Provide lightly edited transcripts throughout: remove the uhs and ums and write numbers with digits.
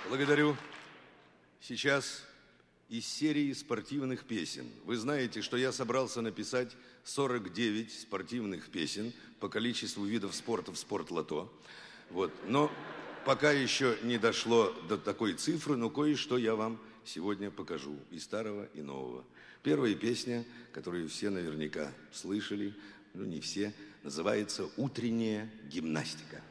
Благодарю. Сейчас из серии спортивных песен. Вы знаете, что я собрался написать 49 спортивных песен по количеству видов спорта в спортлото. Вот. Но пока еще не дошло до такой цифры, но кое-что я вам сегодня покажу и старого, и нового. Первая песня, которую все наверняка слышали, ну не все, называется «Утренняя гимнастика».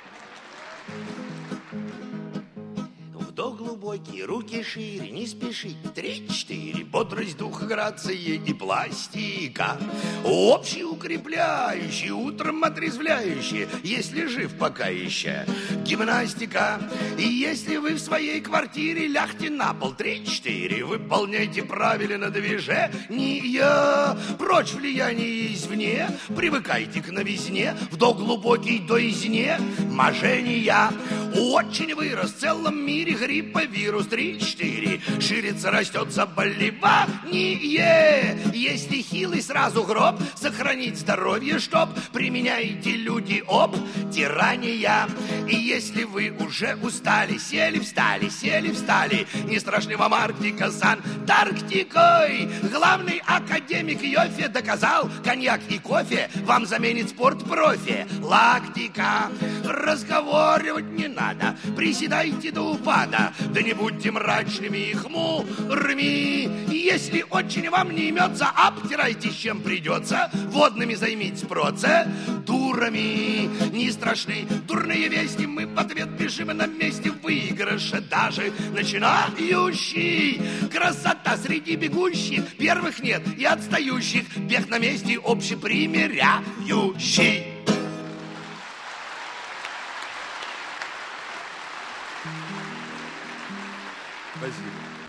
Вдох глубокий, руки шире, не спеши. 3-4, бодрость, дух, грация и пластика. Общеукрепляющие, утром отрезвляющие, если жив пока еще. Гимнастика. И если вы в своей квартире, лягте на пол. 3-4, выполняйте правильно движения. Прочь влияние извне, привыкайте к новизне. Вдох глубокий до изне, мажения. Очень вырос в целом мире грипповирус. 3-4, ширится, растет заболевание. Если хилый, сразу гроб. Сохранить здоровье, чтоб применяйте люди обтирания. И если вы уже устали, сели, встали, не страшны вам Арктика с Антарктикой. Главный академик Йоффе доказал, коньяк и кофе вам заменит спорт-профи. Лактика. Разговаривать не надо, приседайте до упада, да не будьте мрачными и хмурыми. Если очень вам не имется, обтирайтесь чем придется, водными займитесь процедурами. Не страшны дурные вести, мы в ответ бежим на месте выигрыша, даже начинающий. Красота среди бегущих, первых нет и отстающих, бег на месте общепримиряющий. Спасибо.